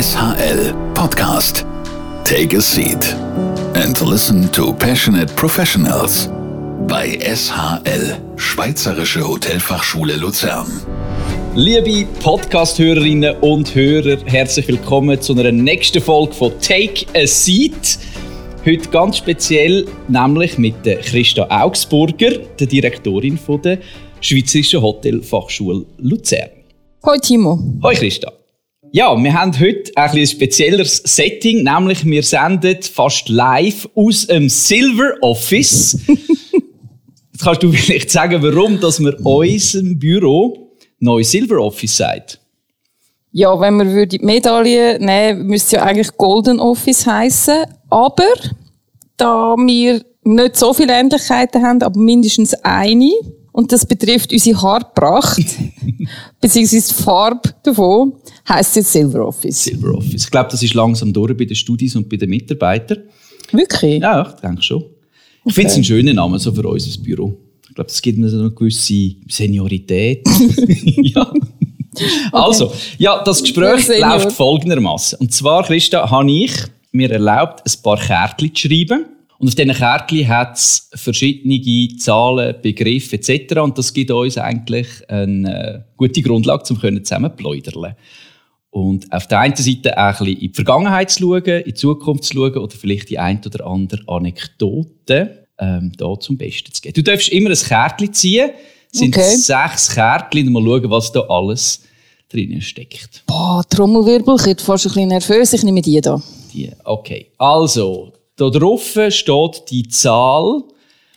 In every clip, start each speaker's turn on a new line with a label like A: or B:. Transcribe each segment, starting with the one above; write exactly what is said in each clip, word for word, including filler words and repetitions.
A: S H L Podcast. Take a seat and listen to passionate professionals bei S H L, Schweizerische Hotelfachschule Luzern.
B: Liebe Podcast-Hörerinnen und Hörer, herzlich willkommen zu einer nächsten Folge von Take a Seat. Heute ganz speziell, nämlich mit der Christa Augsburger, der Direktorin von der Schweizerischen Hotelfachschule Luzern.
C: Hoi Timo.
B: Hoi Christa. Ja, wir haben heute ein, ein spezielleres Setting, nämlich wir senden fast live aus dem Silver Office. Jetzt kannst du vielleicht sagen, warum dass wir unserem Büro neues Silver Office sagt.
C: Ja, wenn wir die Medaille nehmen, müsste es ja eigentlich Golden Office heissen. Aber da wir nicht so viele Ähnlichkeiten haben, aber mindestens eine, und das betrifft unsere Haarpracht, beziehungsweise die Farbe davon, heisst es jetzt Silver Office.
B: Silver Office. Ich glaube, das ist langsam durch bei den Studis und bei den Mitarbeitern.
C: Wirklich?
B: Ja, ich denke schon. Ich
C: okay.
B: finde es einen schönen Namen so für unser Büro. Ich glaube, das gibt mir so eine gewisse Seniorität. Ja. Okay. Also, ja, das Gespräch
C: ja,
B: läuft folgendermaßen. Und zwar, Christa, habe ich mir erlaubt, ein paar Kärtchen zu schreiben. Und auf diesen Kärtchen hat es verschiedene Zahlen, Begriffe et cetera. Und das gibt uns eigentlich eine gute Grundlage, um zusammen zu plaudern. Und auf der einen Seite auch ein bisschen in die Vergangenheit zu schauen, in die Zukunft zu schauen oder vielleicht die ein oder andere Anekdote ähm, da zum Besten zu geben. Du darfst immer ein Kärtchen ziehen. Es sind okay. sechs Kärtchen. Mal schauen, was da alles drin steckt.
C: Boah, Trommelwirbel, ich bin fast ein bisschen nervös. Ich nehme die da.
B: Die, okay. Also, da drauf steht die Zahl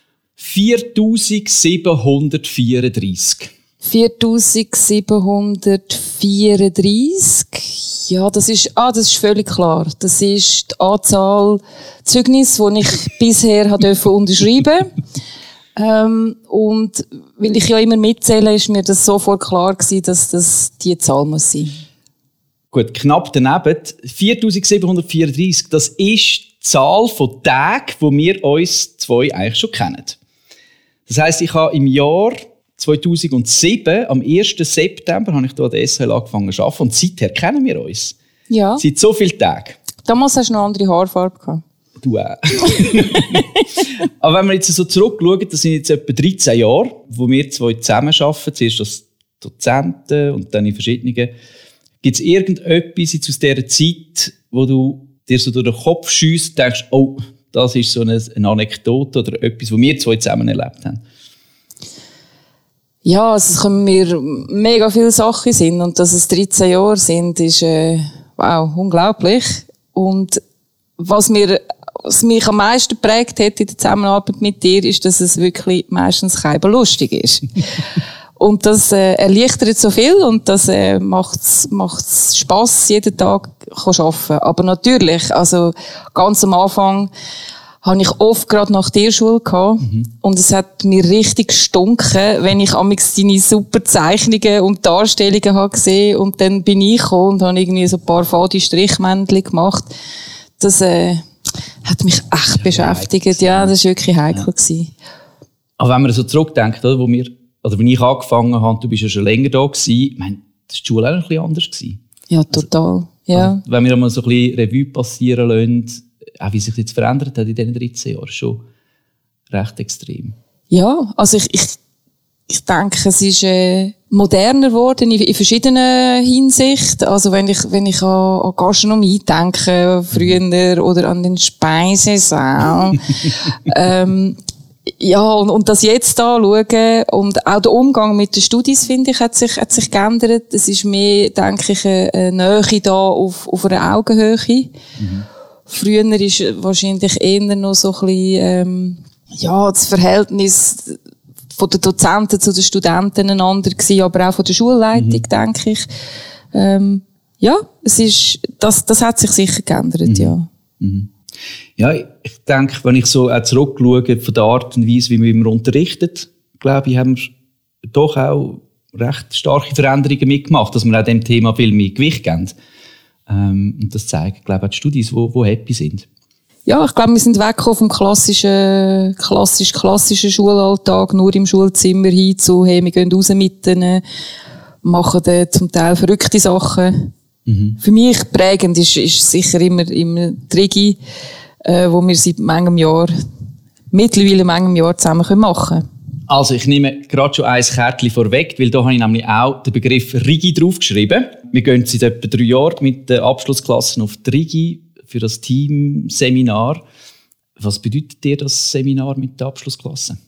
B: viertausendsiebenhundertvierunddreissig.
C: viertausendsiebenhundertvierunddreissig. Ja, das ist, ah, das ist völlig klar. Das ist die Anzahl Zeugnisse, die ich bisher habe unterschreiben durfte. ähm, und weil ich ja immer mitzähle, ist mir das sofort klar gewesen, dass das die Zahl muss sein.
B: Gut, knapp daneben. viertausendsiebenhundertvierunddreissig, das ist die Zahl von Tagen, die wir uns zwei eigentlich schon kennen. Das heisst, ich habe im Jahr zweitausendsieben, am ersten September, habe ich hier an der S H L angefangen zu arbeiten. Und seither kennen wir uns.
C: Ja.
B: Seit so vielen Tagen.
C: Damals hast du noch eine andere Haarfarbe gehabt.
B: Du auch. Aber wenn wir jetzt so zurückschauen, das sind jetzt etwa dreizehn Jahre, wo wir zwei zusammen arbeiten. Zuerst als Dozenten und dann in verschiedenen. Gibt es irgendetwas jetzt aus dieser Zeit, wo du dir so durch den Kopf schiesst und denkst, oh, das ist so eine, eine Anekdote oder etwas, was wir zwei zusammen erlebt haben?
C: Ja, es kommen mir mega viele Sachen sind und dass es dreizehn Jahre sind, ist äh, wow, unglaublich. Und was, mir, was mich am meisten geprägt hat in der Zusammenarbeit mit dir, ist, dass es wirklich meistens kein lustig ist. Und das äh, erleichtert so viel und das äh, macht's macht's Spass, jeden Tag zu arbeiten. Aber natürlich, also ganz am Anfang habe ich oft gerade nach der Schule gehabt. Mhm. Und es hat mir richtig gestunken, wenn ich amigs deine super Zeichnungen und Darstellungen habe gesehen. Und dann bin ich gekommen und habe irgendwie so ein paar fade Strichmännchen gemacht. Das äh, hat mich echt ja, beschäftigt. Ja, das war wirklich heikel. Ja. Gewesen.
B: Aber wenn man so zurückdenkt, oder, wo wir, oder wenn ich angefangen habe, du bist ja schon länger da gewesen, ich meine, das war die Schule auch ein bisschen anders gewesen.
C: Ja, total. Also, ja.
B: Also, wenn wir einmal so ein bisschen Revue passieren lassen, auch wie sich das jetzt verändert hat in diesen dreizehn Jahren, schon recht extrem.
C: Ja, also ich, ich, ich denke, es ist äh, moderner geworden in, in verschiedenen Hinsichten. Also wenn ich, wenn ich an, an Gastronomie denke, früher, oder an den Speisesaal, ähm, ja, und, und das jetzt anschauen und auch der Umgang mit den Studis, finde ich, hat sich, hat sich geändert. Es ist mehr, denke ich, eine Nähe da auf, auf einer Augenhöhe. Mhm. Früher war wahrscheinlich eher noch so ein bisschen, ähm, ja, das Verhältnis von den Dozenten zu den Studenten einander gewesen, aber auch von der Schulleitung, mhm. denke ich. Ähm, ja, es ist, das, das hat sich sicher geändert, mhm. ja.
B: Mhm. Ja, ich denke, wenn ich so auch zurückschaue von der Art und Weise, wie wir unterrichtet, glaube ich, haben wir doch auch recht starke Veränderungen mitgemacht, dass wir auch dem Thema viel mehr Gewicht geben. Ähm, und das zeigt, glaube ich, auch die Studis, die, die happy sind.
C: Ja, ich glaube, wir sind weggekommen vom klassischen, klassisch, klassischen Schulalltag, nur im Schulzimmer hin zu, hey, wir gehen raus mit denen, machen dann zum Teil verrückte Sachen. Mhm. Für mich prägend ist, ist sicher immer, immer die Regie, äh, wo wir seit manchem Jahr, mittlerweile manchem Jahr zusammen machen können.
B: Also ich nehme gerade schon ein Kärtchen vorweg, weil da habe ich nämlich auch den Begriff Rigi draufgeschrieben. Wir gehen seit etwa drei Jahren mit den Abschlussklassen auf die Rigi für das Teamseminar. Was bedeutet dir das Seminar mit der Abschlussklasse?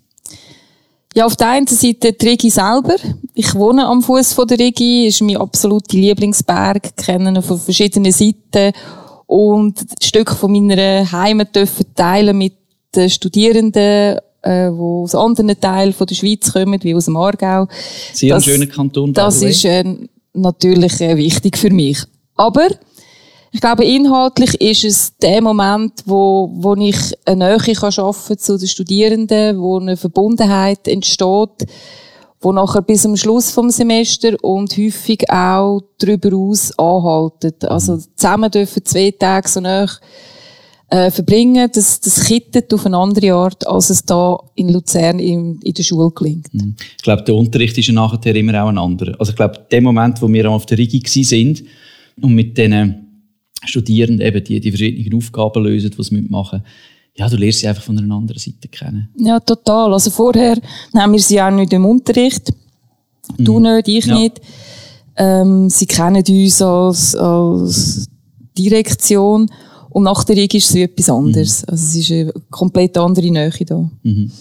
C: Ja, auf der einen Seite die Rigi selber. Ich wohne am Fuß von der Rigi, ist mein absoluter Lieblingsberg, kenne ihn von verschiedenen Seiten und ein Stück von meiner Heimat dürfen teilen mit den Studierenden, äh, die aus anderen Teilen von der Schweiz kommen, wie aus dem Aargau.
B: Sehr ein schöner Kanton.
C: Das ist äh, natürlich äh, wichtig für mich. Aber ich glaube, inhaltlich ist es der Moment, wo, wo ich eine Nähe kann schaffen zu den Studierenden, wo eine Verbundenheit entsteht, wo nachher bis zum Schluss vom Semester und häufig auch darüber aus anhalten. Also zusammen dürfen zwei Tage so nahe äh, verbringen, das, das kittet auf eine andere Art, als es da in Luzern in, in der Schule gelingt.
B: Ich glaube, der Unterricht ist ja nachher immer auch ein anderer. Also ich glaube, der Moment, wo wir auf der Rigi waren und mit diesen Studierenden eben die, die verschiedenen Aufgaben lösen, die sie mitmachen, ja, du lernst sie einfach von einer anderen Seite kennen.
C: Ja, total. Also vorher nehmen wir sie auch nicht im Unterricht. Du mhm. nicht, ich ja. nicht. Ähm, sie kennen uns als, als Direktion. Und nach der Rigi ist es etwas anderes. Mhm. Also es ist eine komplett andere Nähe da.
B: Mhm.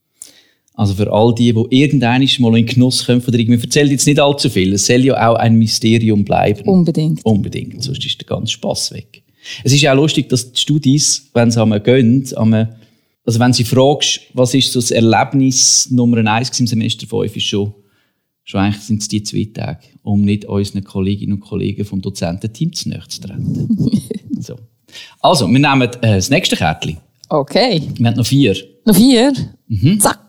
B: Also für all die, die irgendwann mal in den Genuss kommen von der Rigi, wir erzählen jetzt nicht allzu viel, es soll ja auch ein Mysterium bleiben.
C: Unbedingt.
B: Unbedingt, sonst ist der ganze Spass weg. Es ist ja auch lustig, dass die Studis, wenn sie einmal gehen, einmal, also wenn sie fragst, was ist so das Erlebnis Nummer eins im Semester fünf, ist schon, schon eigentlich sind es die zwei Tage, um nicht unseren Kolleginnen und Kollegen vom Dozententeam zu nahe zu treten. So. Also, wir nehmen äh, das nächste Kärtchen.
C: Okay.
B: Wir haben noch vier.
C: Noch vier?
B: Mhm.
C: Zack.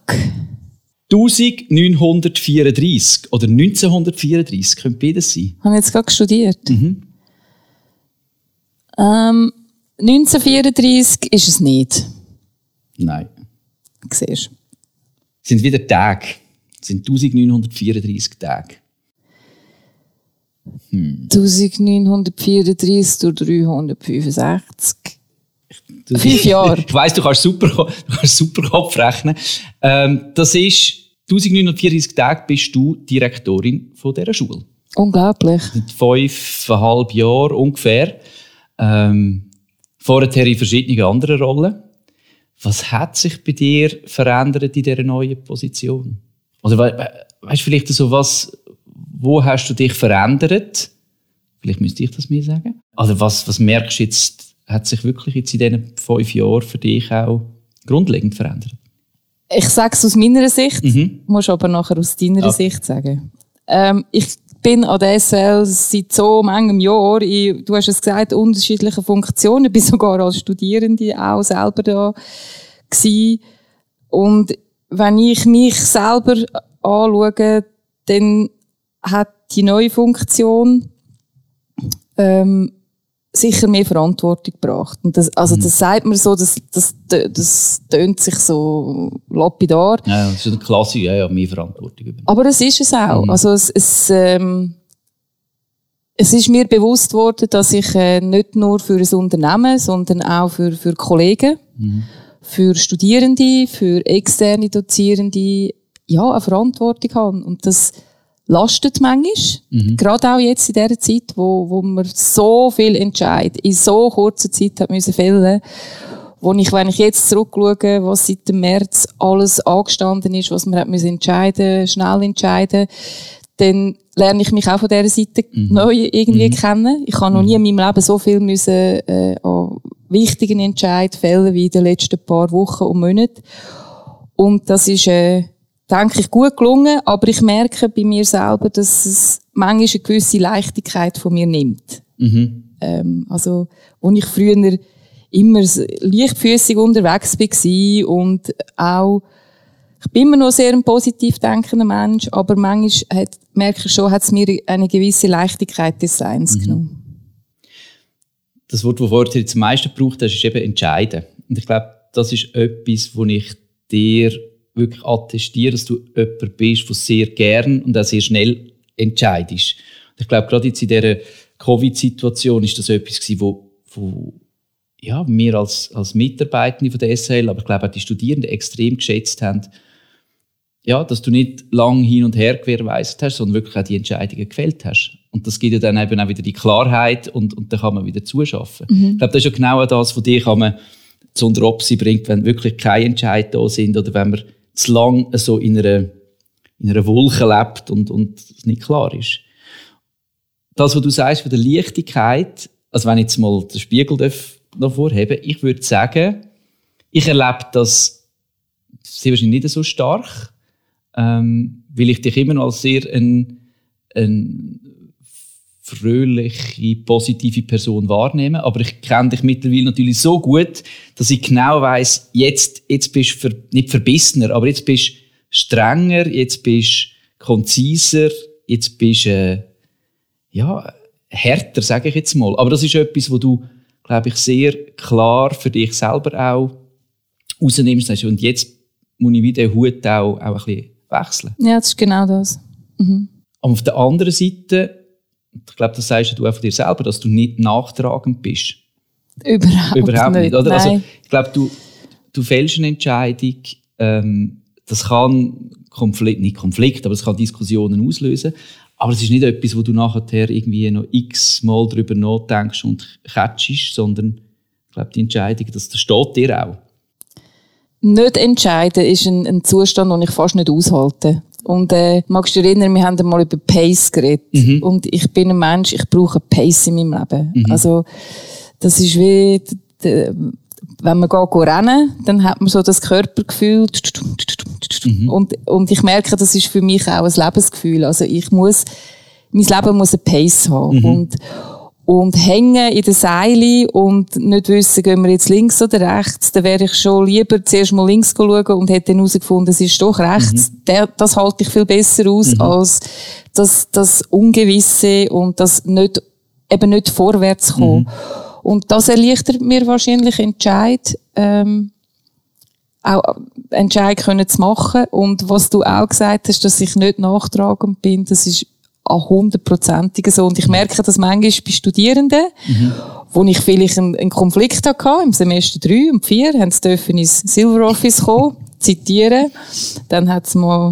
B: neunzehnhundertvierunddreißig oder neunzehnhundertvierunddreißig, könnte beides sein.
C: Habe ich jetzt gerade studiert.
B: Mhm.
C: Ähm, neunzehnhundertvierunddreißig ist es nicht.
B: Nein.
C: Siehst du.
B: Es sind wieder Tage. Es sind neunzehnhundertvierunddreißig Tage. Hm.
C: neunzehnhundertvierunddreißig durch dreihundertfünfundsechzig. Fünf Jahre.
B: Ich weiss, du kannst super, du kannst super Kopf rechnen. Ähm, das ist, neunzehnhundertvierunddreißig Tage bist du Direktorin von dieser Schule.
C: Unglaublich.
B: Seit fünfeinhalb Jahren ungefähr. Ähm, vorher in verschiedenen anderen Rollen. Was hat sich bei dir verändert in dieser neuen Position? Also, we- weißt du vielleicht so was, wo hast du dich verändert? Vielleicht müsste ich das mir sagen. Also, was, was merkst du jetzt, hat sich wirklich jetzt in diesen fünf Jahren für dich auch grundlegend verändert?
C: Ich sage es aus meiner Sicht,
B: Mhm.
C: musst aber nachher aus deiner
B: Ja.
C: Sicht sagen. Ähm, ich bin an der S L seit so manchem Jahr in, du hast es gesagt, unterschiedlichen Funktionen. Ich bin sogar als Studierende auch selber da gewesen. Und wenn ich mich selber anschaue, dann hat die neue Funktion ähm, sicher mehr Verantwortung gebracht. Und das, also das sagt man so, das, das, das tönt sich so lapidar.
B: Ja, das ist eine Klasse, ja, ja, mehr Verantwortung übernehmen.
C: Aber es ist es auch.
B: Mhm.
C: Also es, es, ähm, es ist mir bewusst worden, dass ich äh, nicht nur für ein Unternehmen, sondern auch für, für Kollegen,
B: Mhm.
C: für Studierende, für externe Dozierende, ja, eine Verantwortung habe. Und das lastet manchmal.
B: Mhm.
C: Gerade auch jetzt in dieser Zeit, wo, wo man so viel Entscheid in so kurzer Zeit hat müssen fällen, wo ich, wenn ich jetzt zurückschaue, was seit dem März alles angestanden ist, was man hat müssen entscheiden, schnell entscheiden, dann lerne ich mich auch von dieser Seite
B: Mhm.
C: neu irgendwie
B: Mhm.
C: kennen. Ich habe noch nie in meinem Leben so viel müssen, äh, an wichtigen Entscheidungen fällen wie in den letzten paar Wochen und Monaten. Und das ist, äh, denke ich, gut gelungen, aber ich merke bei mir selber, dass es manchmal eine gewisse Leichtigkeit von mir nimmt.
B: Mhm.
C: Ähm, also, wo ich früher immer leichtfüßig unterwegs war und auch, ich bin immer noch sehr ein positiv denkender Mensch, aber manchmal hat, merke ich schon, hat es mir eine gewisse Leichtigkeit des Seins
B: Mhm.
C: genommen.
B: Das Wort, das vorher jetzt am meisten gebraucht hast, ist eben entscheiden. Und ich glaube, das ist etwas, wo ich dir wirklich attestiere, dass du jemand bist, der sehr gern und auch sehr schnell entscheidest. Ich glaube, gerade jetzt in dieser Covid-Situation ist das etwas gewesen, wo, wo ja, wir als, als Mitarbeitende von der S H L, aber ich glaube auch die Studierenden extrem geschätzt haben, ja, dass du nicht lang hin und her gewährleistet hast, sondern wirklich auch die Entscheidungen gefällt hast. Und das gibt ja dann eben auch wieder die Klarheit und, und dann kann man wieder zuschaffen. Mhm. Ich glaube, das ist ja genau das, was dir kann man zu unter Opsi bringt, wenn wirklich keine Entscheidungen da sind oder wenn man zu lang so in einer, in einer Wolke lebt und, und es nicht klar ist. Das, was du sagst von der Leichtigkeit, also wenn ich jetzt mal den Spiegel noch vorheben darf, ich würde sagen, ich erlebe das sehr wahrscheinlich nicht so stark, ähm, weil ich dich immer noch als sehr ein, ein fröhliche, positive Person wahrnehme. Aber ich kenne dich mittlerweile natürlich so gut, dass ich genau weiss, jetzt, jetzt bist du ver, nicht verbissener, aber jetzt bist du strenger, jetzt bist du konziser, jetzt bist du äh, ja, härter, sage ich jetzt mal. Aber das ist etwas, wo du, glaube ich, sehr klar für dich selber auch rausnimmst. Und jetzt muss ich wieder den Hut auch, auch ein bisschen wechseln.
C: Ja, das ist genau das. Mhm.
B: Aber auf der anderen Seite, ich glaube, das sagst du auch von dir selber, dass du nicht nachtragend bist.
C: Überhaupt,
B: Überhaupt nicht.
C: nicht.
B: Oder? Also, ich glaube, du, du fällst eine Entscheidung, ähm, das kann Konflikt, nicht Konflikt, aber es kann Diskussionen auslösen. Aber es ist nicht etwas, wo du nachher irgendwie noch x-mal darüber nachdenkst und catchst, sondern ich glaube, die Entscheidung, das, das steht dir auch.
C: Nicht entscheiden ist ein, ein Zustand, den ich fast nicht aushalte. Und äh, magst du dich erinnern, wir haben mal über Pace geredet. Mhm. Und ich bin ein Mensch, ich brauche Pace in meinem Leben. Mhm. Also das ist wie, d- wenn man geht, geht rennen, dann hat man so das Körpergefühl. Mhm. Und, und ich merke, das ist für mich auch ein Lebensgefühl. Also ich muss, mein Leben muss eine Pace haben. Mhm. Und, und hängen in den Seilen und nicht wissen, gehen wir jetzt links oder rechts, dann wäre ich schon lieber zuerst mal links schauen und hätte dann herausgefunden, es ist doch rechts. Mhm. Der, das halte ich viel besser aus, mhm. als das, das Ungewisse und das nicht, eben nicht vorwärts kommen. Mhm. Und das erleichtert mir wahrscheinlich Entscheid, ähm, auch Entscheid können zu machen. Und was du auch gesagt hast, dass ich nicht nachtragend bin, das ist an hundertprozentigen so. Und ich merke das manchmal bei Studierenden, mhm. wo ich vielleicht einen, einen Konflikt hatte, im Semester drei und vier, haben sie dürfen ins Silver Office kommen, zitieren. Dann hat es mal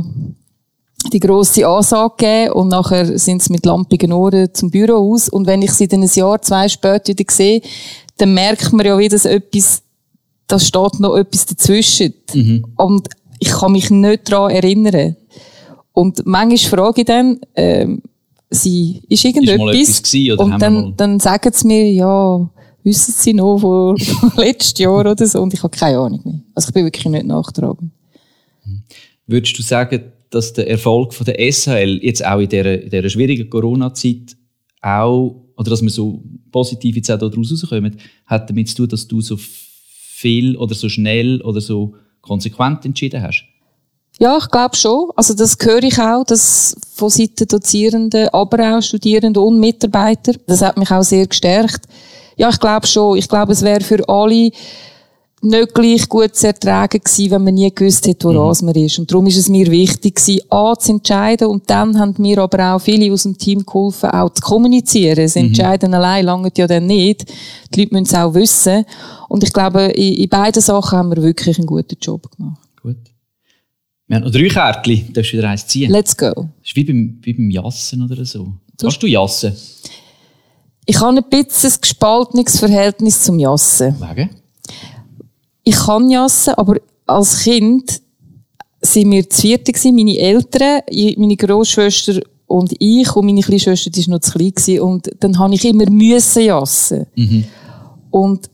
C: die grosse Ansage gegeben und nachher sind sie mit lampigen Ohren zum Büro aus. Und wenn ich sie dann ein Jahr, zwei später wieder sehe, dann merkt man ja wieder, dass etwas, da steht noch etwas dazwischen. Mhm. Und ich kann mich nicht daran erinnern. Und manchmal frage ich dann, ähm, sie, ist irgendetwas? Ist gewesen, oder und dann, dann sagen sie mir, ja, wissen sie noch von, von letztes Jahr oder so? Und ich habe keine Ahnung mehr. Also ich bin wirklich nicht nachtragend.
B: Würdest du sagen, dass der Erfolg von der S H L jetzt auch in dieser, in dieser schwierigen Corona-Zeit auch, oder dass wir so positiv jetzt auch daraus rauskommen, hat damit zu tun, dass du so viel oder so schnell oder so konsequent entschieden hast?
C: Ja, ich glaube schon. Also das höre ich auch, das von Seiten Dozierenden, aber auch Studierenden und Mitarbeiter. Das hat mich auch sehr gestärkt. Ja, ich glaube schon. Ich glaube, es wäre für alle nicht gleich gut zu ertragen gewesen, wenn man nie gewusst hätte, woran mhm. man ist. Und darum ist es mir wichtig gewesen, A, zu entscheiden. Und dann haben mir aber auch viele aus dem Team geholfen, auch zu kommunizieren. Das Entscheiden mhm. allein langt ja dann nicht. Die Leute müssen es auch wissen. Und ich glaube, in, in beiden Sachen haben wir wirklich einen guten Job gemacht.
B: Gut. Wir haben noch drei Kärtchen. Darfst du wieder eins ziehen?
C: Let's go.
B: Das ist wie beim, wie beim Jassen oder so. Kannst du jassen?
C: Ich habe ein bisschen ein gespaltenes Verhältnis zum Jassen.
B: Wegen?
C: Ich kann jassen, aber als Kind waren wir zu viert, meine Eltern, meine Grossschwester und ich. Und meine kleine Schwester die war noch zu klein gewesen. Und dann habe ich immer müssen jassen. Mhm. Und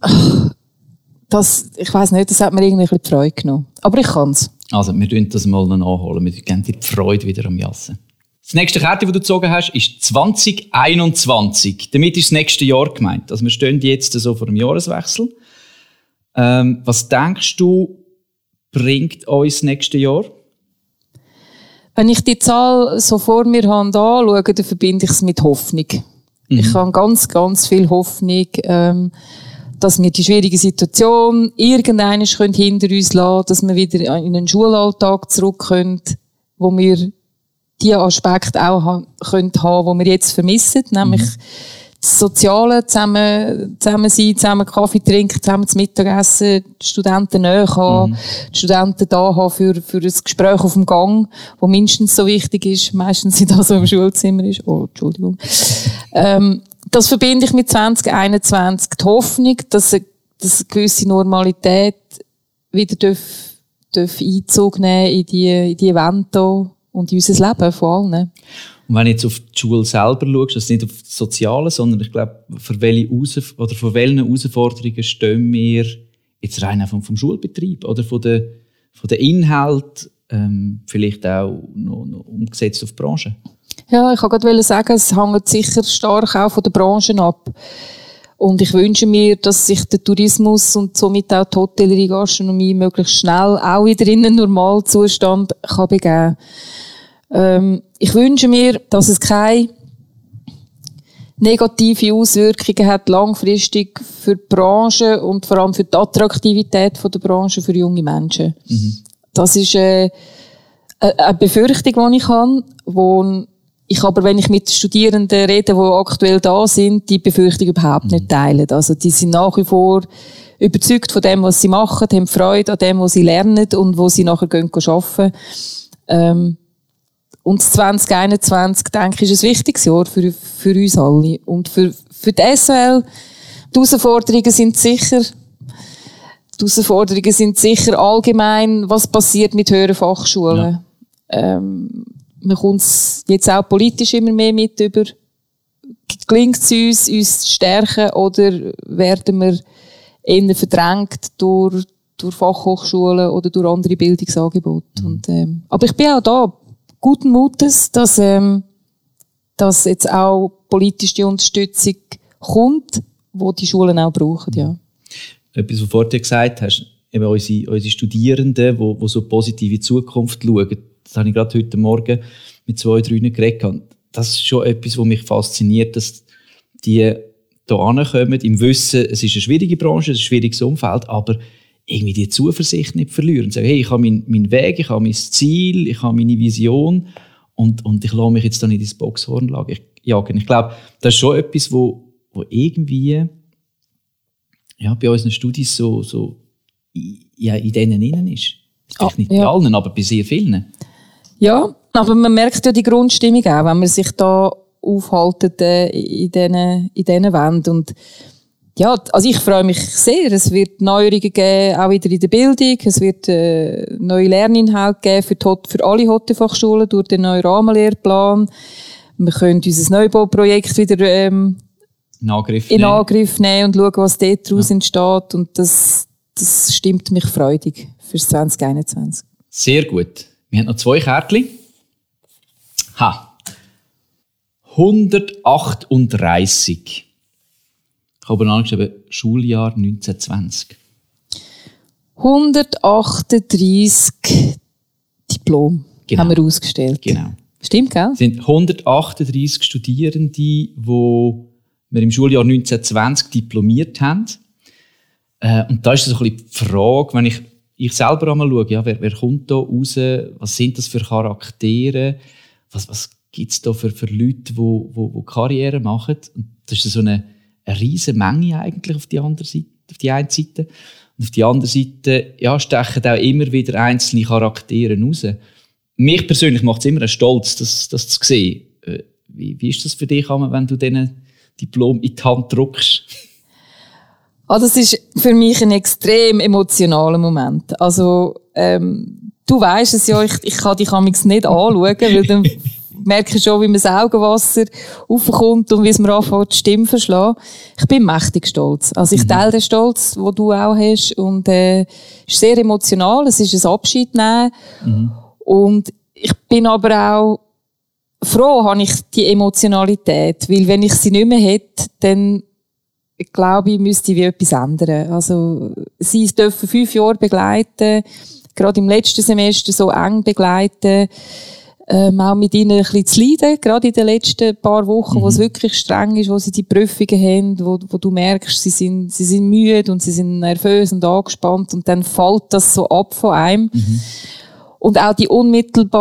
C: das, ich weiss nicht, das hat mir irgendwie ein bisschen die Freude genommen. Aber ich kann es.
B: Also, wir tun das mal noch nachholen. Wir geben dir die Freude wieder am Jassen. Das nächste Kärtchen, das du gezogen hast, ist zwanzig einundzwanzig. Damit ist das nächste Jahr gemeint. Also, wir stehen jetzt so vor dem Jahreswechsel. Ähm, was denkst du, bringt uns das nächste Jahr? Wenn
C: ich die Zahl so vor mir anschaue, dann verbinde ich es mit Hoffnung. Mhm. Ich habe ganz, ganz viel Hoffnung, ähm, dass wir die schwierige Situation irgendwann hinter uns lassen können, dass wir wieder in einen Schulalltag zurück können, wo wir die Aspekte auch ha- können haben, die wir jetzt vermissen, nämlich mhm. das Soziale, zusammen, zusammen sein, zusammen Kaffee trinken, zusammen das Mittagessen, die Studenten näher haben, mhm. die Studenten da haben für, für ein Gespräch auf dem Gang, das mindestens so wichtig ist, meistens nicht das, was im Schulzimmer ist. Oh, Entschuldigung. ähm, das verbinde ich mit zwanzig einundzwanzig. Die Hoffnung, dass eine, dass eine gewisse Normalität wieder darf, darf Einzug nehmen in die, in die Evente und in unser Leben von allen.
B: Und wenn du jetzt auf die Schule selber schaust, also nicht auf das Soziale, sondern ich glaube, für welche Heraus- oder vor welchen Herausforderungen stehen wir jetzt rein vom, vom Schulbetrieb oder von den, von den Inhalten, ähm, vielleicht auch noch, noch umgesetzt auf die Branche?
C: Ja, ich wollte gerade sagen, es hängt sicher stark auch von der Branche ab. Und ich wünsche mir, dass sich der Tourismus und somit auch die Hotellerie, Gastronomie möglichst schnell auch wieder in einen normalen Zustand kann begeben. Ähm, ich wünsche mir, dass es keine negative Auswirkungen hat langfristig für die Branche und vor allem für die Attraktivität der Branche für junge Menschen. Mhm. Das ist äh, eine Befürchtung, die ich habe, wo ich aber, wenn ich mit Studierenden rede, die aktuell da sind, die Befürchtung überhaupt mhm. nicht teilen. Also die sind nach wie vor überzeugt von dem, was sie machen, haben Freude an dem, was sie lernen und wo sie nachher gehen arbeiten. Ähm, und zwanzig einundzwanzig, denke ich, ist ein wichtiges Jahr für, für uns alle. Und für, für die S W L, die Herausforderungen sind sicher, die Herausforderungen sind sicher allgemein, was passiert mit höheren Fachschulen. Ja. Ähm, man kommt jetzt auch politisch immer mehr mit über, gelingt es uns, uns zu stärken, oder werden wir eher verdrängt durch, durch Fachhochschulen oder durch andere Bildungsangebote. Mhm. Und, ähm, aber ich bin auch da guten Mutes, dass, ähm, dass jetzt auch politisch die Unterstützung kommt, die die Schulen auch brauchen, ja.
B: Etwas, was du vorhin gesagt hast, eben unsere, unsere Studierenden, die, die so positiv in die Zukunft schauen, das habe ich gerade heute Morgen mit zwei, drei geredet. Das ist schon etwas, was mich fasziniert, dass die hier hinkommen, im Wissen, es ist eine schwierige Branche, es ist ein schwieriges Umfeld, aber irgendwie die Zuversicht nicht verlieren. Und sagen, hey, ich habe meinen mein Weg, ich habe mein Ziel, ich habe meine Vision und, und ich lasse mich jetzt da nicht ins Boxhorn jagen. Ich glaube, das ist schon etwas, wo, wo irgendwie ja, bei unseren Studis so, so ja, in denen innen ist. Vielleicht nicht
C: ja.
B: bei allen, aber bei sehr vielen.
C: Ja, aber man merkt ja die Grundstimmung auch, wenn man sich da aufhaltet äh, in diesen in diesen Wänden. Und ja, also ich freue mich sehr. Es wird Neuerungen geben, auch wieder in der Bildung. Es wird äh, neue Lerninhalte geben für, die, für alle Hotelfachschulen durch den neuen Rahmenlehrplan. Wir können unser Neubauprojekt wieder ähm,
B: in, Angriff,
C: in
B: nehmen.
C: Angriff nehmen und schauen, was dort daraus
B: ja. entsteht.
C: Und das, das stimmt mich freudig für zwanzig einundzwanzig.
B: Sehr gut. Wir haben noch zwei Kärtchen. Ha. hundertachtunddreißig. Ich habe angeschrieben, Schuljahr neunzehn zwanzig.
C: hundertachtunddreißig Diplom
B: genau.
C: haben wir ausgestellt.
B: Genau.
C: Stimmt, gell?
B: Es sind hundertachtunddreißig Studierende, die wir im Schuljahr neunzehn zwanzig diplomiert haben. Äh, und da ist so ein bisschen die Frage, wenn ich, ich selber einmal schaue, ja, wer, wer kommt da raus, was sind das für Charaktere, was, was gibt es da für, für Leute, die wo, wo, wo Karriere machen. Und das ist so eine, eine riesige Menge eigentlich auf die andere Seite, auf die eine Seite. Und auf die andere Seite ja, stechen auch immer wieder einzelne Charaktere raus. Mich persönlich macht es immer einen Stolz, das, das zu sehen. Wie, wie ist das für dich, wenn du diesen Diplom in die Hand drückst?
C: Ah, das ist für mich ein extrem emotionaler Moment. Also, ähm, du weisst es ja, ich, ich kann dich amigs nicht anschauen, weil dann merke ich schon, wie mir das Augenwasser aufkommt und wie es mir anfängt, die Stimme zu verschlagen. Ich bin mächtig stolz. Also ich teile den Stolz, den du auch hast, und äh, es ist sehr emotional, es ist ein Abschied nehmen. Mhm. Und ich bin aber auch froh, habe ich die Emotionalität, weil wenn ich sie nicht mehr hätte, dann ich glaube, ich müsste wie etwas ändern. Also, sie dürfen fünf Jahre begleiten, gerade im letzten Semester so eng begleiten, ähm, auch mit ihnen ein bisschen zu leiden, gerade in den letzten paar Wochen, mhm. wo es wirklich streng ist, wo sie die Prüfungen haben, wo, wo du merkst, sie sind, sie sind müde und sie sind nervös und angespannt und dann fällt das so ab von einem. Mhm. Und auch die Unmittelbarkeit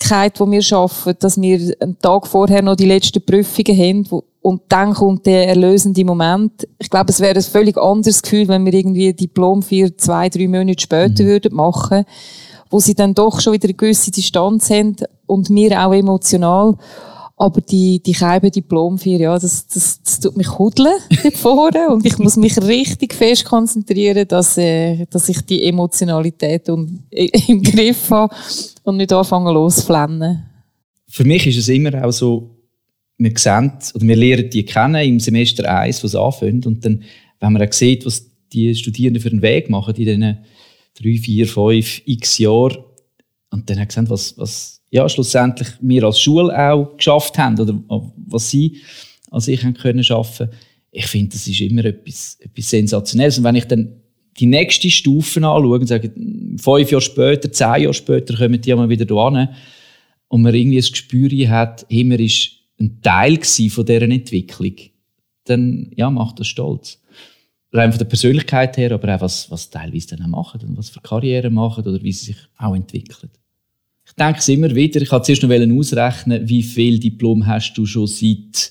C: Geschwindigkeit, die wir arbeiten, dass wir einen Tag vorher noch die letzten Prüfungen haben, wo, und dann kommt der erlösende Moment. Ich glaube, es wäre ein völlig anderes Gefühl, wenn wir irgendwie ein Diplom für zwei, drei Monate später mhm. würden machen, wo sie dann doch schon wieder eine gewisse Distanz haben und mir auch emotional. Aber die, die Keibe Diplomfeier, ja, das, das, das tut mich hudeln dort vorne. Und ich muss mich richtig fest konzentrieren, dass, äh, dass ich die Emotionalität und, äh, im Griff habe und nicht anfangen loszuflennen.
B: Für mich ist es immer auch so, wir sehen, oder wir lernen die kennen im Semester eins, was anfängt. Und dann, wenn man auch sieht, was die Studierenden für einen Weg machen in diesen drei, vier, fünf, x Jahren, und dann haben wir gesehen, was, was ja, schlussendlich wir als Schule auch geschafft haben oder was sie als ich haben können schaffen. Ich finde, das ist immer etwas, etwas Sensationelles. Und wenn ich dann die nächste Stufe anschaue und sage, fünf Jahre später, zehn Jahre später kommen die mal wieder hierhin und man irgendwie ein Gespür hat, hey, man ist ein Teil von dieser Entwicklung, dann ja, macht das stolz. Rein von der Persönlichkeit her, aber auch was, was teilweise dann auch machen und was für Karriere machen oder wie sie sich auch entwickeln. Ich denke es immer wieder, ich wollte zuerst noch ausrechnen, wie viele Diplome hast du schon seit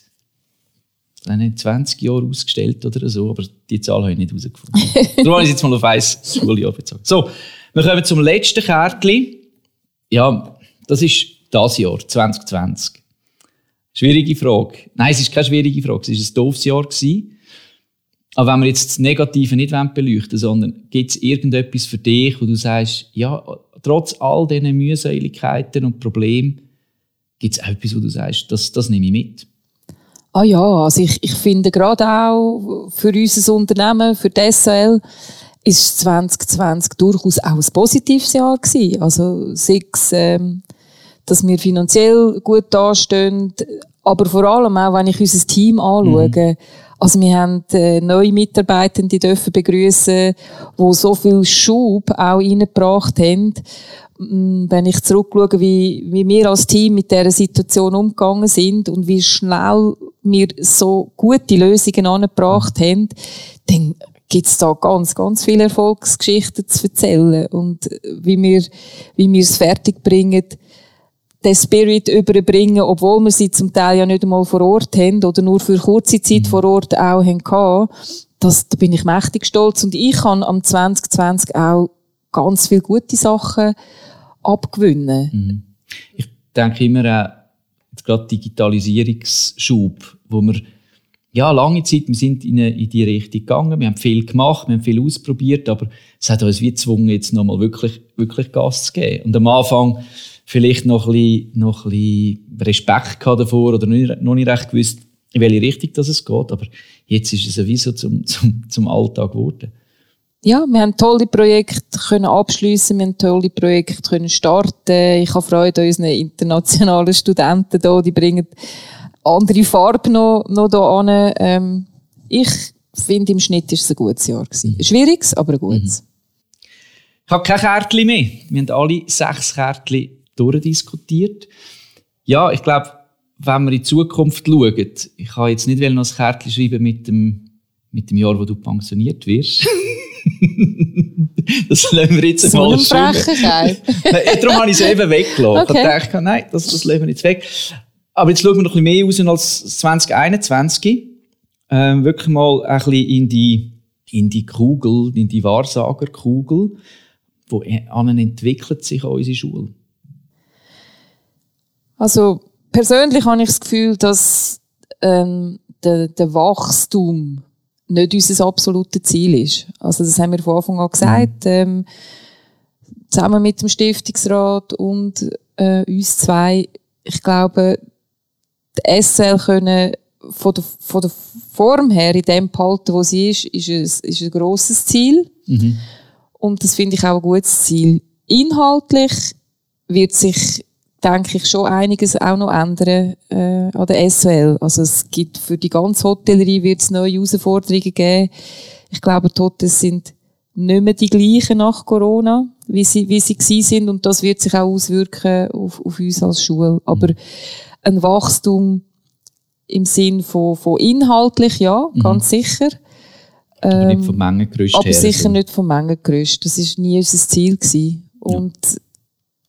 B: zwanzig Jahren ausgestellt oder so, aber die Zahl habe ich nicht herausgefunden. Darum habe ich jetzt mal auf ein Schuljahr bezogen. So, wir kommen zum letzten Kärtchen. Ja, das ist das Jahr, zwanzig zwanzig. Schwierige Frage. Nein, es ist keine schwierige Frage, es war ein doofes Jahr. Aber wenn wir jetzt das Negative nicht beleuchten wollen, sondern gibt es irgendetwas für dich, wo du sagst, ja, trotz all diesen Mühseligkeiten und Problemen, gibt es auch etwas, wo du sagst, das, das nehme ich mit?
C: Ah ja, also ich, ich finde gerade auch für unser Unternehmen, für die S A L, ist zwanzig zwanzig durchaus auch ein positives Jahr gewesen. Also sechs, ähm, dass wir finanziell gut dastehen, aber vor allem auch, wenn ich unser Team anschaue, mhm. Also wir haben äh, neue Mitarbeitende dürfen begrüßen, die so viel Schub auch reingebracht haben. Wenn ich zurückschaue, wie, wie wir als Team mit dieser Situation umgegangen sind und wie schnell wir so gute Lösungen angebracht haben, dann gibt es da ganz, ganz viele Erfolgsgeschichten zu erzählen. Und wie wir, wie wir es fertigbringen, den Spirit überbringen, obwohl wir sie zum Teil ja nicht einmal vor Ort haben oder nur für kurze Zeit vor Ort auch haben. Das, da bin ich mächtig stolz. Und ich kann am zwanzig zwanzig auch ganz viele gute Sachen abgewinnen.
B: Mhm. Ich denke immer an jetzt gerade Digitalisierungsschub, wo wir ja, lange Zeit, wir sind in, eine, in die Richtung gegangen, wir haben viel gemacht, wir haben viel ausprobiert, aber es hat uns wie gezwungen, jetzt nochmal wirklich, wirklich Gas zu geben. Und am Anfang vielleicht noch ein bisschen, noch ein bisschen Respekt gehabt davor oder nicht, noch nicht recht gewusst, in welche Richtung das es geht. Aber jetzt ist es sowieso zum, zum, zum Alltag geworden.
C: Ja, wir haben tolle Projekte können abschliessen, wir haben tolle Projekte können starten. Ich habe Freude an unseren internationalen Studenten hier, die bringen andere Farbe noch, noch da an. Ähm, ich finde, im Schnitt war es ein gutes Jahr gewesen. Ein schwieriges, aber ein gutes.
B: Mhm. Ich habe kein Kärtchen mehr. Wir haben alle sechs Kärtchen durchdiskutiert. Ja, ich glaube, wenn wir in die Zukunft schauen, ich kann jetzt nicht noch ein Kärtchen schreiben mit dem, mit dem Jahr, wo du pensioniert wirst. Das lassen wir jetzt mal
C: so
B: schreiben. Darum habe ich es eben weggelassen. Okay. Ich dachte, nein, das, das lassen wir jetzt weg. Aber jetzt schauen wir noch ein bisschen mehr raus als zwanzig einundzwanzig. Ähm, wirklich mal ein bisschen in die, in die Kugel, in die Wahrsagerkugel. Wo entwickelt sich unsere Schule?
C: Also persönlich habe ich das Gefühl, dass ähm, der, der Wachstum nicht unser absolutes Ziel ist. Also das haben wir von Anfang an gesagt. Ähm, zusammen mit dem Stiftungsrat und äh, uns zwei. Ich glaube, die S L können von der, von der Form her in dem behalten, wo sie ist, ist ein, ist ein grosses Ziel. Mhm. Und das finde ich auch ein gutes Ziel. Inhaltlich wird sich, denke ich, schon einiges auch noch ändern äh, an der S O L. Also es gibt für die ganze Hotellerie wird es neue Herausforderungen geben. Ich glaube, die Hotels sind nicht mehr die gleichen nach Corona, wie sie, wie sie gewesen sind. Und das wird sich auch auswirken auf, auf uns als Schule. Aber ein Wachstum im Sinn von, von inhaltlich, ja, mhm. ganz sicher.
B: Aber nicht vom Mengengerüst
C: aber
B: her.
C: Aber sicher so. Nicht vom Mengengerüst. Das war nie unser Ziel gewesen. Und, ja.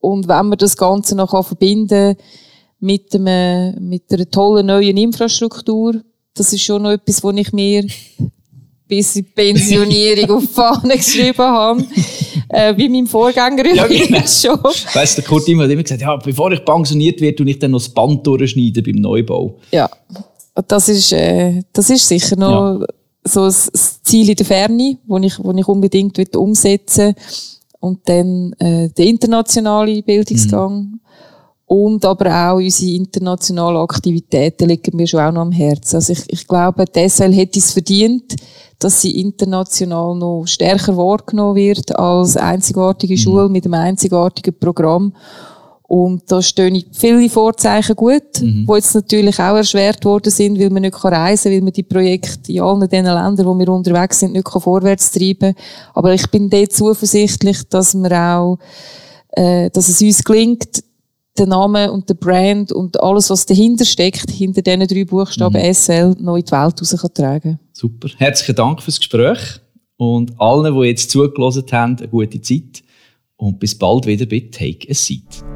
C: Und wenn man das Ganze noch verbinden kann mit, einem, mit einer tollen neuen Infrastruktur, das ist schon noch etwas, was ich mir bis in die Pensionierung auf die Fahne geschrieben habe. Äh, wie mein Vorgänger
B: ja, genau.
C: schon.
B: Weißt du, der Kurt immer hat immer gesagt, ja, bevor ich pensioniert werde, tue ich dann noch das Band durchschneiden beim Neubau.
C: Ja, das ist, äh, das ist sicher noch ja. so ein Ziel in der Ferne, das ich, wo ich unbedingt umsetzen will. Und dann äh, der internationale Bildungsgang. Mhm. Und aber auch unsere internationalen Aktivitäten liegen mir schon auch noch am Herzen. Also ich, ich glaube, die S L hätte es verdient, dass sie international noch stärker wahrgenommen wird als einzigartige Schule mhm. mit einem einzigartigen Programm. Und da stehen viele Vorzeichen gut, mhm. die jetzt natürlich auch erschwert worden sind, weil man nicht reisen kann, weil man die Projekte in allen den Ländern, wo wir unterwegs sind, nicht vorwärts treiben kann. Aber ich bin dort zuversichtlich, dass wir auch, äh, dass es uns gelingt, den Namen und der Brand und alles, was dahinter steckt, hinter diesen drei Buchstaben mhm. S L, noch in die Welt rauszutragen.
B: Super. Herzlichen Dank fürs Gespräch und allen, die jetzt zugelassen haben, eine gute Zeit und bis bald wieder bei Take a Seat.